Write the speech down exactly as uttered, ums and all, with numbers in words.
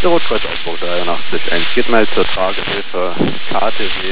Der Rotkreuz Augsburg dreiundachtzig eins geht mal zur Tragehilfe K T W